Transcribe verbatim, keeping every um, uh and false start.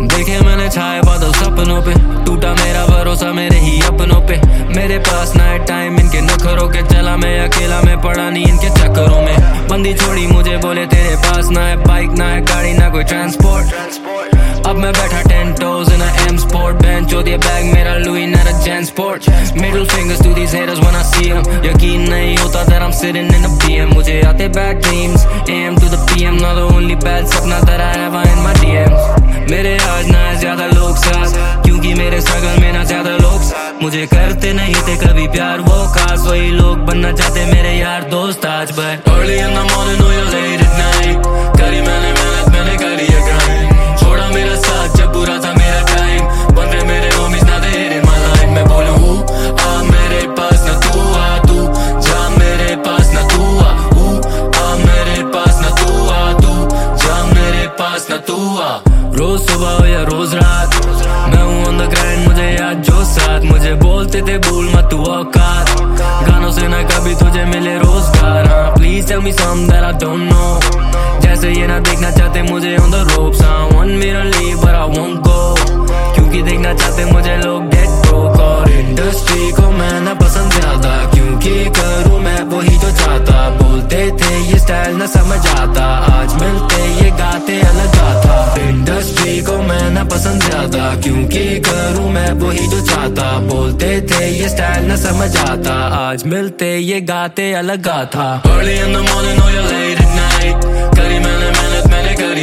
देखे मैंने छाए बादल सपनों पे, टूटा मेरा भरोसा मेरे ही अपनों पे। मेरे पास ना है टाइम इनके नखरों के, चला मैं अकेला, मैं पड़ा नहीं इनके चक्करों में। बंदी छोड़ी मुझे बोले तेरे पास ना है बाइक, ना है गाड़ी, ना कोई ट्रांसपोर्ट। अब मैं बैठा ten toes in a M sport, बेंच चो दिया बैग मेरा लुई ना JanSport. Middle fingers to these haters when I see them, यकीन नहीं होता that I'm sitting in a B M। मुझे आते bad dreams A M to the P M, now the only bad सपना that I have are in my D Ms। मेरे आज ना है ज्यादा लोग साथ, क्योंकि मेरे स्ट्रगल में ना ज्यादा लोग साथ। मुझे करते नहीं थे कभी प्यार वो खास, वही लोग बनना चाहते मेरे यार दोस्त आज। But early in the morning or late at night, करी मैंने मेहनत मैंने करी है grind। छोड़ा मेरा साथ जब बुरा था मेरा टाइम, बन रहे मेरे homies now they hate in my life। मैं बोलूं आ मेरे पास ना तू आ, तू जा मेरे पास ना तू आ, आ मेरे पास ना तू आ, तू जा मेरे पास ना तू आ। रोज सुबह हो या रोज रात, मैं हूँ on the grind, मुझे याद जो साथ। मुझे बोलते थे भूल मत तू औकात, गानों से ना कभी तुझे मिले रोजगार। हाँ please tell me something that I don't know, जैसे ये ना देखना चाहते मुझे on the ropes। हाँ want me to leave but I won't go, क्योंकि देखना चाहते मुझे लोग dead broke। और इंडस्ट्री को मैं ना पसंद ज्यादा, क्योंकि करूँ मैं वही जो चाहता। बोलते थे ये स्टाइल ना समझ आता, आज मिलते ये गाते अलग आता। इंडस्ट्री को मैं ना पसंद ज्यादा, क्योंकि करूँ मैं वही जो चाहता। बोलते थे ये स्टाइल ना समझ आता, आज मिलते ये गाते अलग आता। Early in the morning or late at night, करी मैंने मेहनत मैंने करी